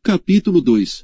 Capítulo 2.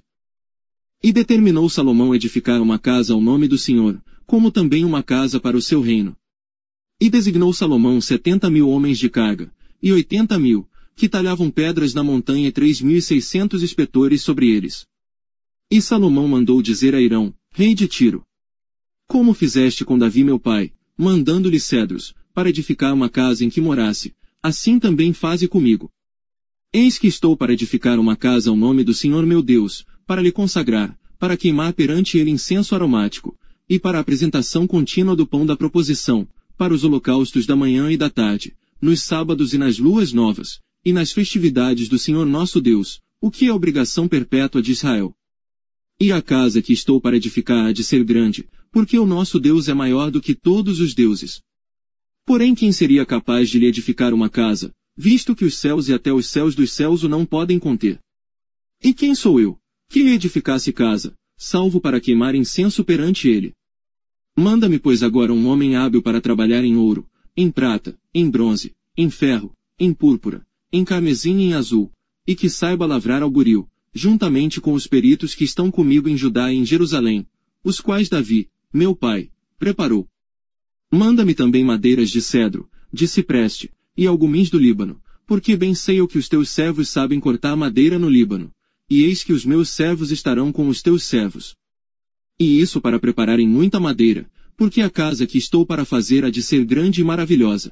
E determinou Salomão edificar uma casa ao nome do Senhor, como também uma casa para o seu reino. E designou Salomão 70.000 homens de carga, e 80.000, que talhavam pedras na montanha e 3.600 inspetores sobre eles. E Salomão mandou dizer a Hirão, rei de Tiro: Como fizeste com Davi meu pai, mandando-lhe cedros, para edificar uma casa em que morasse, assim também faze comigo. Eis que estou para edificar uma casa ao nome do Senhor meu Deus, para lhe consagrar, para queimar perante ele incenso aromático, e para a apresentação contínua do pão da proposição, para os holocaustos da manhã e da tarde, nos sábados e nas luas novas, e nas festividades do Senhor nosso Deus, o que é obrigação perpétua de Israel. E a casa que estou para edificar há de ser grande, porque o nosso Deus é maior do que todos os deuses. Porém quem seria capaz de lhe edificar uma casa, visto que os céus e até os céus dos céus o não podem conter? E quem sou eu, que lhe edificasse casa, salvo para queimar incenso perante ele? Manda-me pois agora um homem hábil para trabalhar em ouro, em prata, em bronze, em ferro, em púrpura, em carmesim e em azul, e que saiba lavrar ao buril, juntamente com os peritos que estão comigo em Judá e em Jerusalém, os quais Davi, meu pai, preparou. Manda-me também madeiras de cedro, de cipreste, e algumins do Líbano, porque bem sei eu que os teus servos sabem cortar madeira no Líbano, e eis que os meus servos estarão com os teus servos. E isso para prepararem muita madeira, porque a casa que estou para fazer há de ser grande e maravilhosa.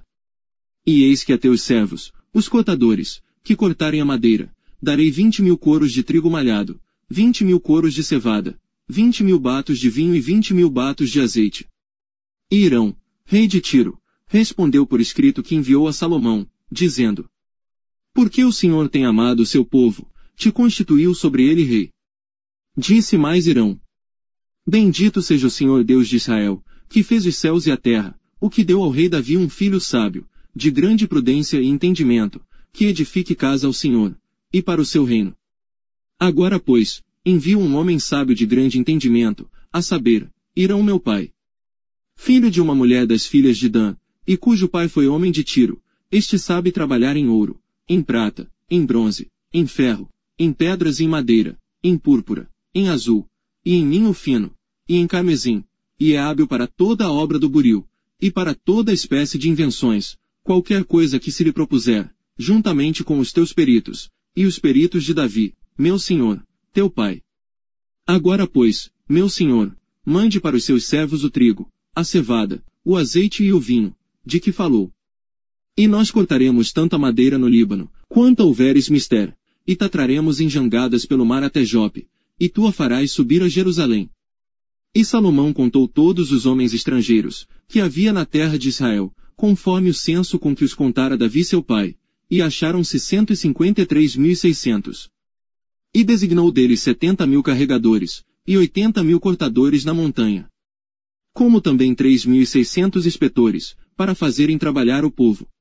E eis que a teus servos, os cortadores, que cortarem a madeira, darei 20.000 coros de trigo malhado, 20.000 coros de cevada, 20.000 batos de vinho e 20.000 batos de azeite. E Hirão, rei de Tiro, respondeu por escrito que enviou a Salomão, dizendo: Porque o Senhor tem amado o seu povo, te constituiu sobre ele rei. Disse mais Hirão: Bendito seja o Senhor Deus de Israel, que fez os céus e a terra, o que deu ao rei Davi um filho sábio, de grande prudência e entendimento, que edifique casa ao Senhor, e para o seu reino. Agora pois, envio um homem sábio de grande entendimento, a saber, Hirão meu pai, filho de uma mulher das filhas de Dan, e cujo pai foi homem de Tiro. Este sabe trabalhar em ouro, em prata, em bronze, em ferro, em pedras e em madeira, em púrpura, em azul, e em linho fino, e em carmesim, e é hábil para toda a obra do buril, e para toda espécie de invenções, qualquer coisa que se lhe propuser, juntamente com os teus peritos, e os peritos de Davi, meu senhor, teu pai. Agora pois, meu senhor, mande para os seus servos o trigo, a cevada, o azeite e o vinho, de que falou. E nós cortaremos tanta madeira no Líbano, quanto houveres mister, e tatraremos em jangadas pelo mar até Jope, e tu a farás subir a Jerusalém. E Salomão contou todos os homens estrangeiros, que havia na terra de Israel, conforme o censo com que os contara Davi seu pai, e acharam-se 153.600. E designou deles 70.000 carregadores, e 80.000 cortadores na montanha. Como também 3.600 inspetores, para fazerem trabalhar o povo.